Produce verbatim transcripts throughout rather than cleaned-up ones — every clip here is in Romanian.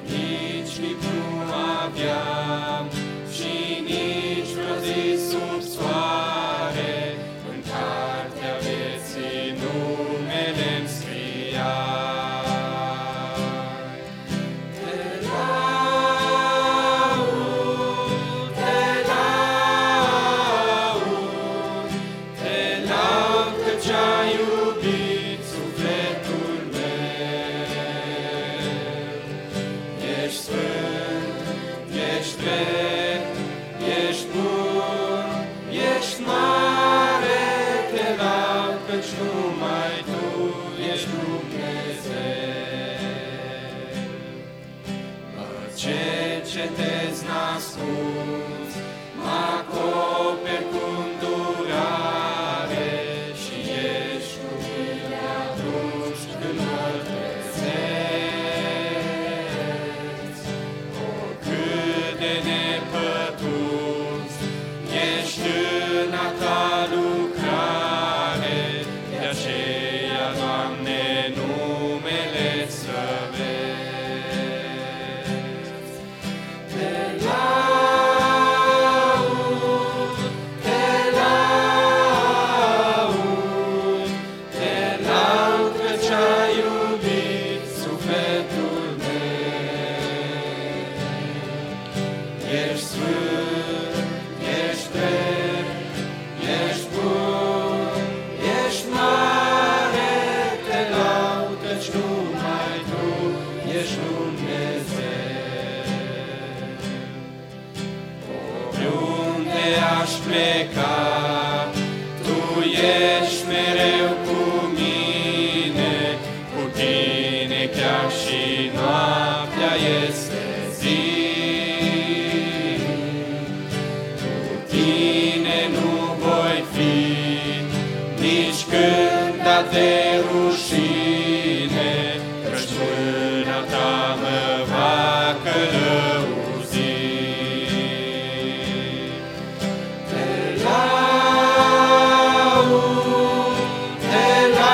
nici chip nu aveam și nici vreo zi sub soare, în cartea vieții numele-mi scria. Te laud, te laud, te laud căci ai iubit sufletul meu. Ești sfânt, ești drept, ești bun, ești mare, te laud căci numai Tu ești Dumnezeu. Mă cercetez n-ascuns, mă acoperi cu îndurare și ești cu mine atunci când mă trezești. Oricât de nepătruns ești în a Ta lucrare, de aceea, Doamne, numele-Ți slăvesc. Te laud, te laud, te laud căci ai iubit sufletul meu. Ești sfânt, ești drept, ești bun, ești mare, te laud căci numai Tu ești Dumnezeu. Oriunde aș pleca, Tu ești mereu cu mine, cu Tine chiar și noaptea este zi. Cu Tine nu voi fi, nici când da de rușine, căci mâna Ta mă va călăuzi. Te laud, te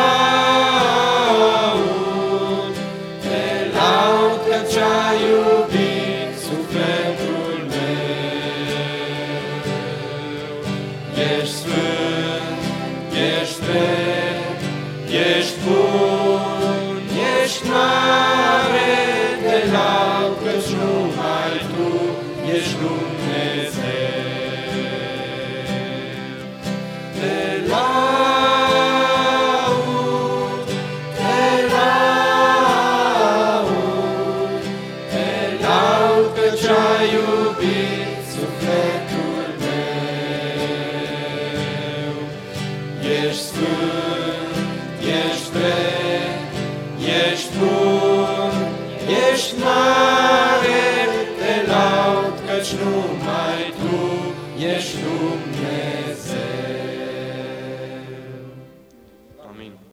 laud, te laud căci ai iubit sufletul meu. Ești sfânt, ești drept, ești bun, ești mare, te laud căci numai Tu ești Dumnezeu. Te laud, te laud, te laud căci ai iubit sufletul meu. Ești sfânt, ești drept, ești bun, ești mare,